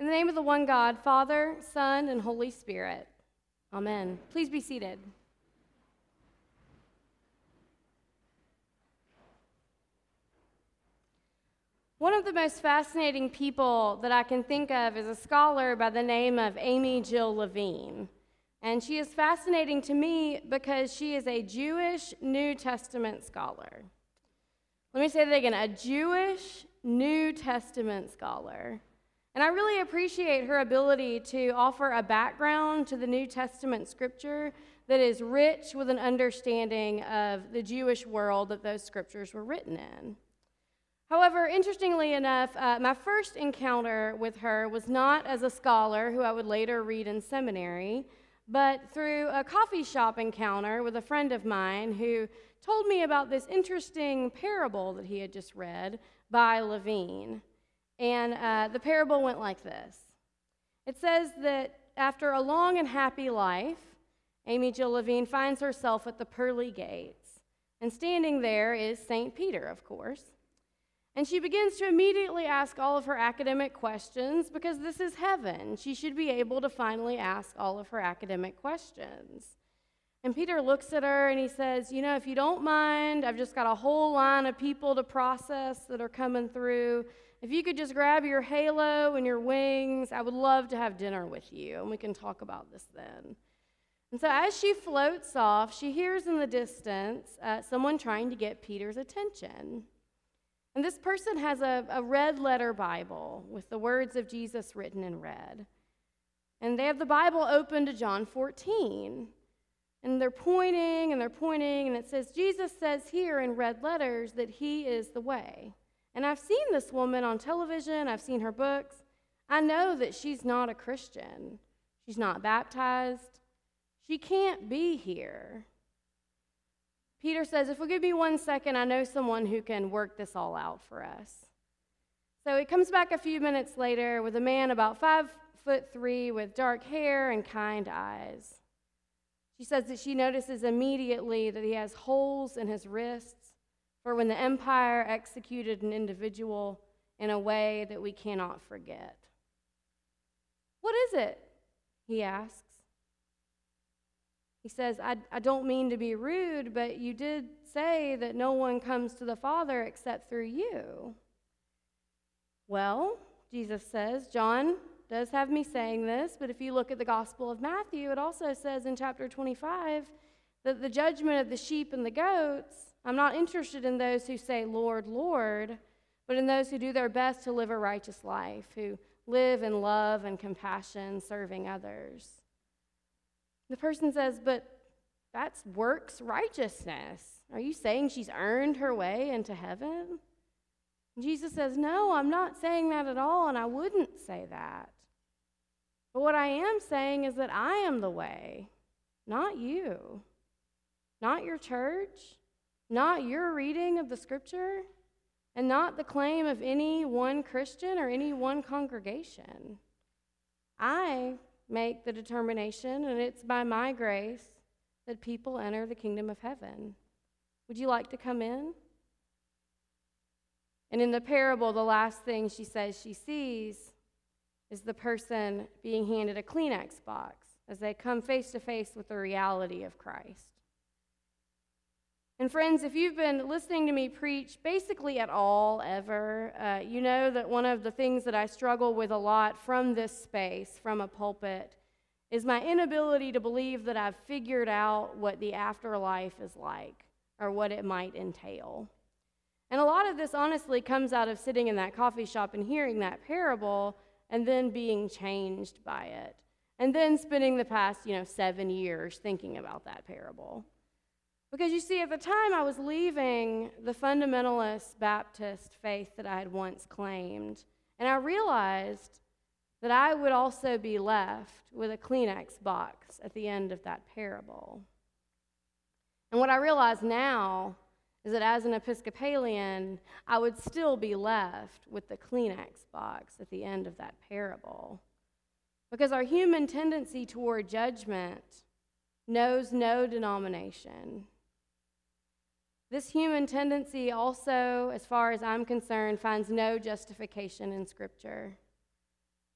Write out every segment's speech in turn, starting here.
In the name of the one God, Father, Son, and Holy Spirit. Amen. Please be seated. One of the most fascinating people that I can think of is a scholar by the name of Amy Jill Levine. And she is fascinating to me because she is a Jewish New Testament scholar. Let me say that again, a Jewish New Testament scholar. And I really appreciate her ability to offer a background to the New Testament scripture that is rich with an understanding of the Jewish world that those scriptures were written in. However, interestingly enough, my first encounter with her was not as a scholar who I would later read in seminary, but through a coffee shop encounter with a friend of mine who told me about this interesting parable that he had just read by Levine. And the parable went like this. It says that after a long and happy life, Amy Jill Levine finds herself at the pearly gates. And standing there is St. Peter, of course. And she begins to immediately ask all of her academic questions because this is heaven. She should be able to finally ask all of her academic questions. And Peter looks at her and he says, you know, if you don't mind, I've just got a whole line of people to process that are coming through. If you could just grab your halo and your wings, I would love to have dinner with you, and we can talk about this then. And so as she floats off, she hears in the distance someone trying to get Peter's attention. And this person has a red letter Bible with the words of Jesus written in red. And they have the Bible open to John 14. And they're pointing, and it says, Jesus says here in red letters that he is the way. And I've seen this woman on television, I've seen her books. I know that she's not a Christian. She's not baptized. She can't be here. Peter says, if you'll give me 1 second, I know someone who can work this all out for us. So he comes back a few minutes later with a man about 5'3" with dark hair and kind eyes. She says that she notices immediately that he has holes in his wrists for when the empire executed an individual in a way that we cannot forget. What is it? He asks. He says, I don't mean to be rude, but you did say that no one comes to the Father except through you. Well, Jesus says, John does have me saying this, but if you look at the Gospel of Matthew, it also says in chapter 25 that the judgment of the sheep and the goats, I'm not interested in those who say, Lord, Lord, but in those who do their best to live a righteous life, who live in love and compassion, serving others. The person says, but that's works righteousness. Are you saying she's earned her way into heaven? And Jesus says, no, I'm not saying that at all, and I wouldn't say that. But what I am saying is that I am the way, not you, not your church, not your reading of the scripture, and not the claim of any one Christian or any one congregation. I make the determination, and it's by my grace that people enter the kingdom of heaven. Would you like to come in? And in the parable, the last thing she says she sees is the person being handed a Kleenex box as they come face to face with the reality of Christ. And friends, if you've been listening to me preach basically at all ever, you know that one of the things that I struggle with a lot from this space, from a pulpit, is my inability to believe that I've figured out what the afterlife is like or what it might entail. And a lot of this honestly comes out of sitting in that coffee shop and hearing that parable and then being changed by it. And then spending the past, 7 years thinking about that parable. Because you see, at the time I was leaving the fundamentalist Baptist faith that I had once claimed, and I realized that I would also be left with a Kleenex box at the end of that parable. And what I realize now is that as an Episcopalian, I would still be left with the Kleenex box at the end of that parable. Because our human tendency toward judgment knows no denomination. This human tendency also, as far as I'm concerned, finds no justification in Scripture.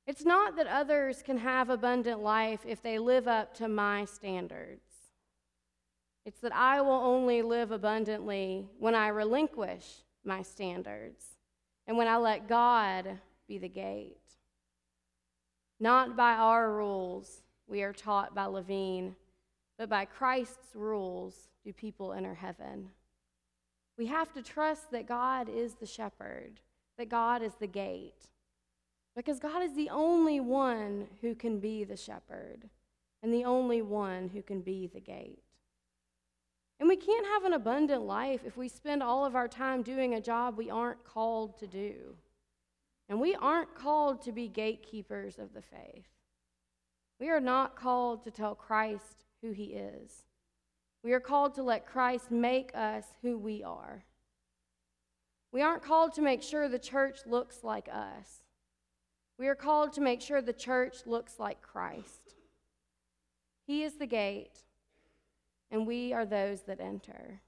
It's not that others can have abundant life if they live up to my standards. It's that I will only live abundantly when I relinquish my standards and when I let God be the gate. Not by our rules, we are taught by Levine, but by Christ's rules do people enter heaven. We have to trust that God is the shepherd, that God is the gate, because God is the only one who can be the shepherd and the only one who can be the gate. And we can't have an abundant life if we spend all of our time doing a job we aren't called to do. And we aren't called to be gatekeepers of the faith. We are not called to tell Christ who he is. We are called to let Christ make us who we are. We aren't called to make sure the church looks like us. We are called to make sure the church looks like Christ. He is the gate, and we are those that enter.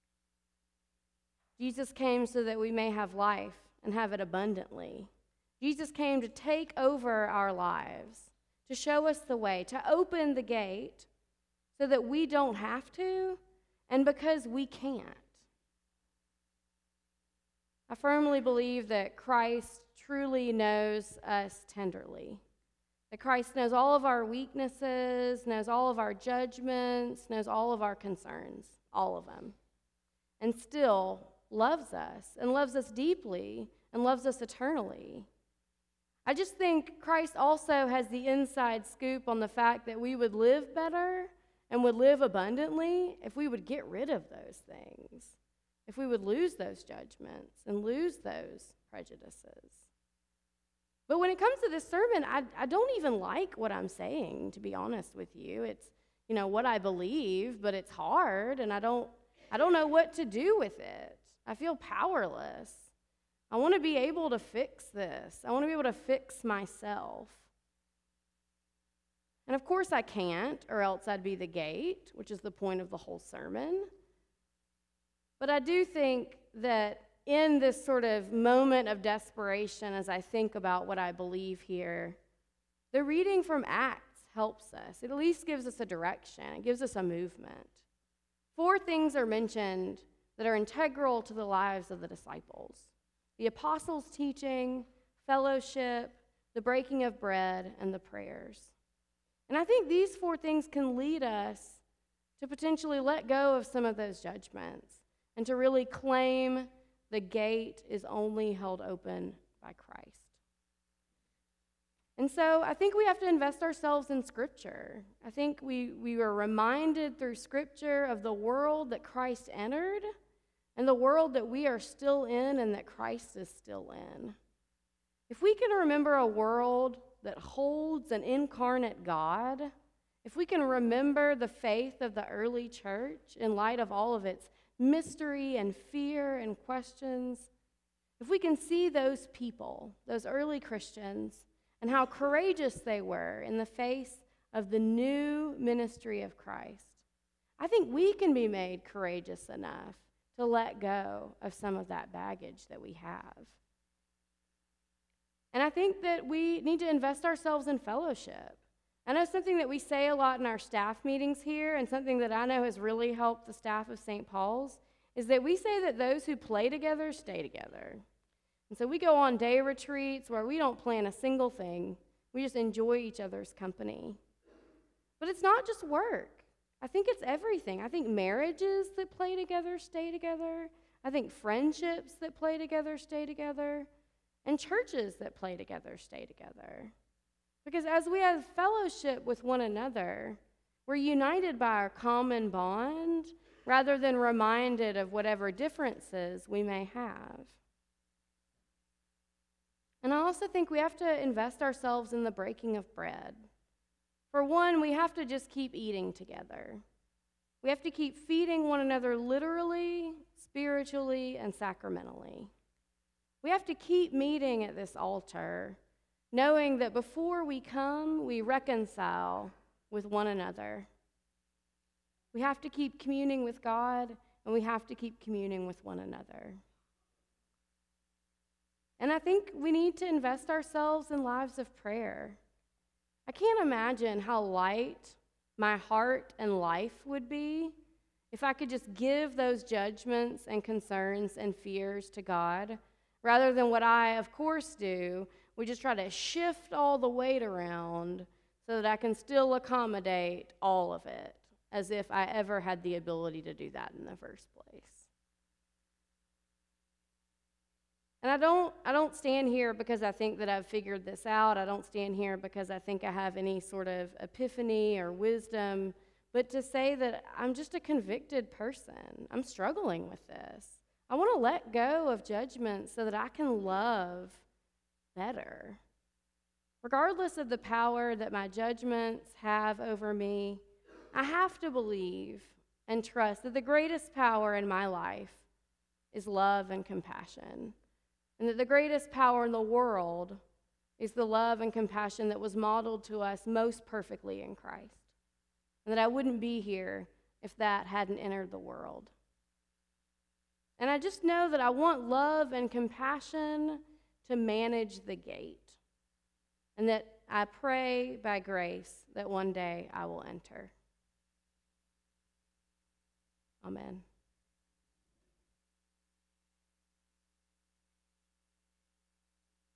Jesus came so that we may have life and have it abundantly. Jesus came to take over our lives, to show us the way, to open the gate so that we don't have to, and because we can't. I firmly believe that Christ truly knows us tenderly. That Christ knows all of our weaknesses, knows all of our judgments, knows all of our concerns, all of them, and still loves us deeply, and loves us eternally. I just think Christ also has the inside scoop on the fact that we would live better and would live abundantly if we would get rid of those things, if we would lose those judgments and lose those prejudices. But when it comes to this sermon, I don't even like what I'm saying, to be honest with you. It's, what I believe, but it's hard, and I don't know what to do with it. I feel powerless. I want to be able to fix this. I want to be able to fix myself. And of course I can't, or else I'd be the gate, which is the point of the whole sermon. But I do think that in this sort of moment of desperation, as I think about what I believe here, the reading from Acts helps us. It at least gives us a direction. It gives us a movement. 4 things are mentioned that are integral to the lives of the disciples: the apostles' teaching, fellowship, the breaking of bread, and the prayers. And I think these 4 things can lead us to potentially let go of some of those judgments and to really claim the gate is only held open by Christ. And so I think we have to invest ourselves in Scripture. I think we were reminded through Scripture of the world that Christ entered and the world that we are still in and that Christ is still in. If we can remember a world that holds an incarnate God, if we can remember the faith of the early church in light of all of its mystery and fear and questions, if we can see those people, those early Christians, and how courageous they were in the face of the new ministry of Christ, I think we can be made courageous enough to let go of some of that baggage that we have. And I think that we need to invest ourselves in fellowship. I know something that we say a lot in our staff meetings here, and something that I know has really helped the staff of St. Paul's, is that we say that those who play together stay together. And so we go on day retreats where we don't plan a single thing. We just enjoy each other's company. But it's not just work. I think it's everything. I think marriages that play together stay together. I think friendships that play together stay together. And churches that play together stay together. Because as we have fellowship with one another, we're united by our common bond rather than reminded of whatever differences we may have. And I also think we have to invest ourselves in the breaking of bread. For one, we have to just keep eating together. We have to keep feeding one another literally, spiritually, and sacramentally. We have to keep meeting at this altar, knowing that before we come, we reconcile with one another. We have to keep communing with God, and we have to keep communing with one another. And I think we need to invest ourselves in lives of prayer. I can't imagine how light my heart and life would be if I could just give those judgments and concerns and fears to God, rather than what I, of course, do. We just try to shift all the weight around so that I can still accommodate all of it, as if I ever had the ability to do that in the first place. And I don't stand here because I think that I've figured this out. I don't stand here because I think I have any sort of epiphany or wisdom, but to say that I'm just a convicted person. I'm struggling with this. I want to let go of judgment so that I can love better. Regardless of the power that my judgments have over me, I have to believe and trust that the greatest power in my life is love and compassion. And that the greatest power in the world is the love and compassion that was modeled to us most perfectly in Christ. And that I wouldn't be here if that hadn't entered the world. And I just know that I want love and compassion to manage the gate. And that I pray by grace that one day I will enter. Amen.